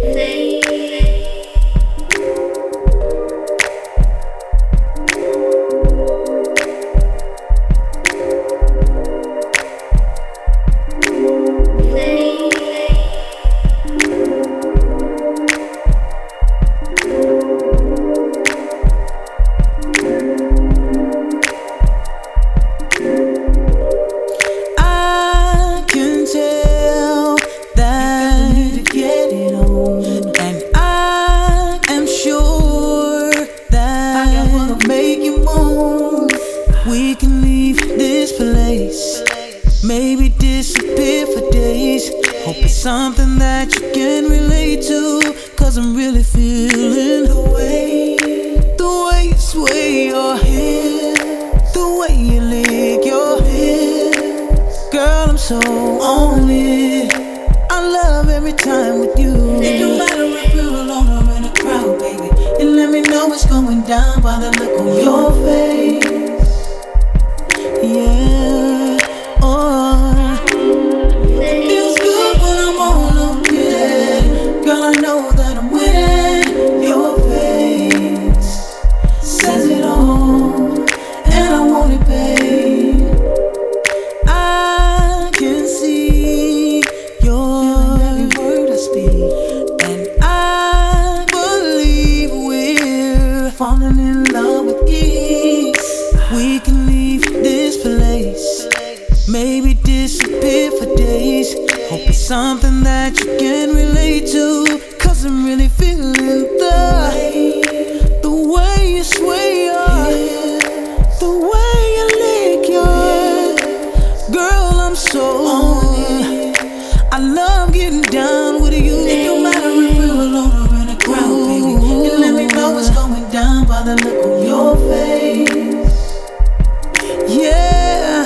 We can leave this place, maybe disappear for days. Hope it's something that you can relate to, cause I'm really feeling the way you sway your hips, the way you lick your hips. Girl, I'm so on it. I love every time with you. It don't matter if you're alone or in a crowd, baby. And let me know what's going down by the look on your face. Yeah, oh, it feels good when I'm all up, yeah. Girl, I know that I'm winning. Your face says it all, and I want it, babe. I can see your every word I speak, and I believe we're falling in love with ease. We can leave this place, maybe disappear for days. Hope it's something that you can relate to, cause I'm really feeling the way you sway your hips, the way you lick your girl, I'm so on it. I love getting down with you. It don't matter if we're alone or in a crowd, baby. And let me know what's going down by the look on your face. Yeah,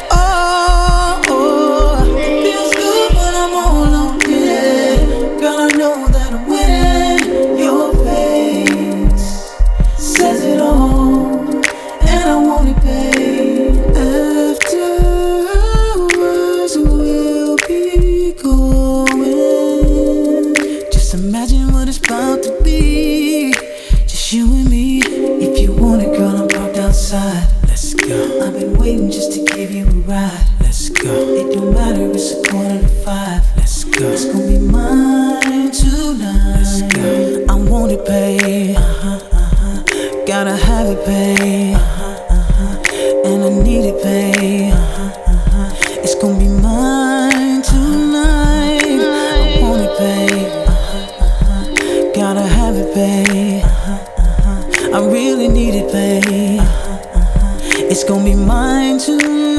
oh, feels good when I'm all on it. Girl, I know that I'm winning. Your face says it all, and I want it, babe. Afterwards, we'll be going. Just imagine what it's about to be. Just you and me. If you want it, girl, I'm parked outside. Let's go. I've been waiting just to give you a ride. Let's go. It don't matter, it's 4:45. Let's go. It's gonna be mine tonight. Let's go. I want it, babe. Gotta have it, babe. And I need it, babe. It's gonna be mine tonight. I want it, babe. Gotta have it, babe. I really need it, babe. It's gonna be mine tonight.